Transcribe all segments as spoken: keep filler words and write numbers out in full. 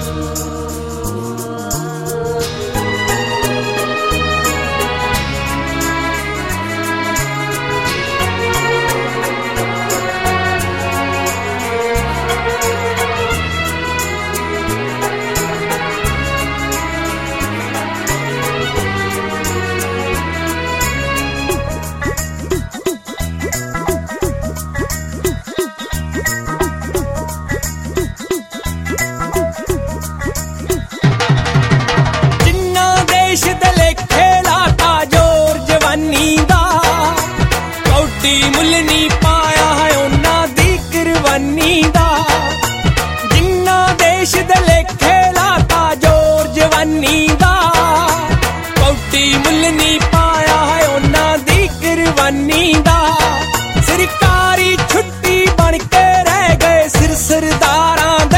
सरकारी छुट्टी बन के रह गए सिर सरदारां दे।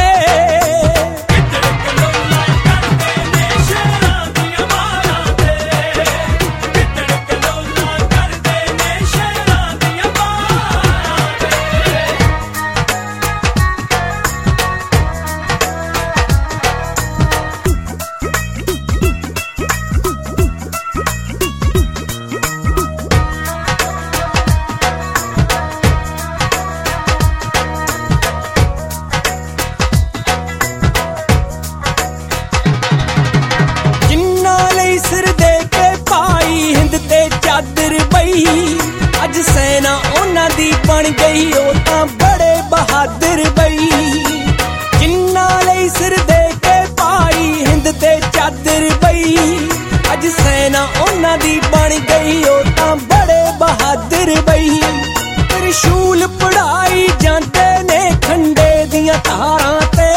अज सेना उन्हां दी बन गई ओ तां बड़े बहादुर बई। जिन्ना लई सिर दे के पाई हिंद ते चादर बई। अज सेना उन्हां दी बन गई ओ तां बड़े बहादुर बई। त्रिशूल पढ़ाई जांदे ने खंडे दियां धारां ते।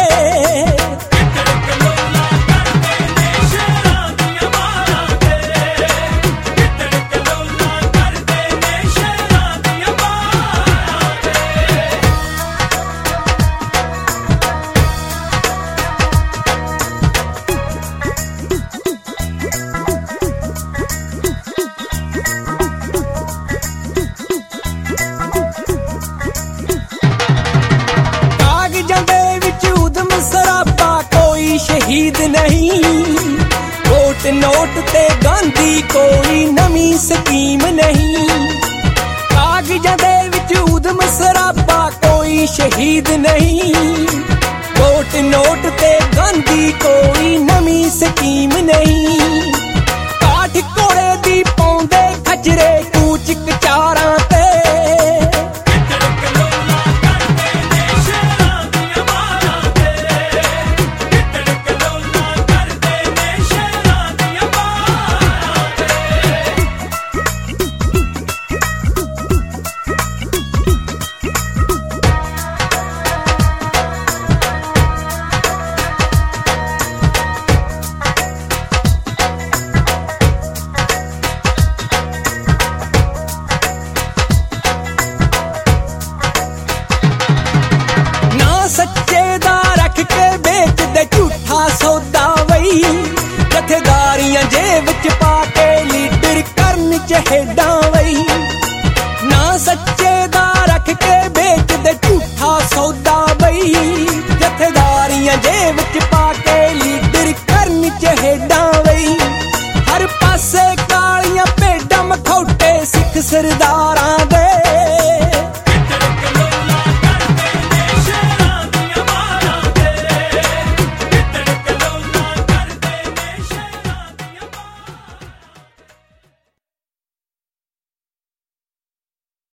शहीद नहीं वोट नोट ते गांधी कोई नवी स्कीम नहीं। कागजां दे विच उधम सराबा कोई शहीद नहीं। वोट नोट ते गांधी कोई नवी स्कीम नहीं।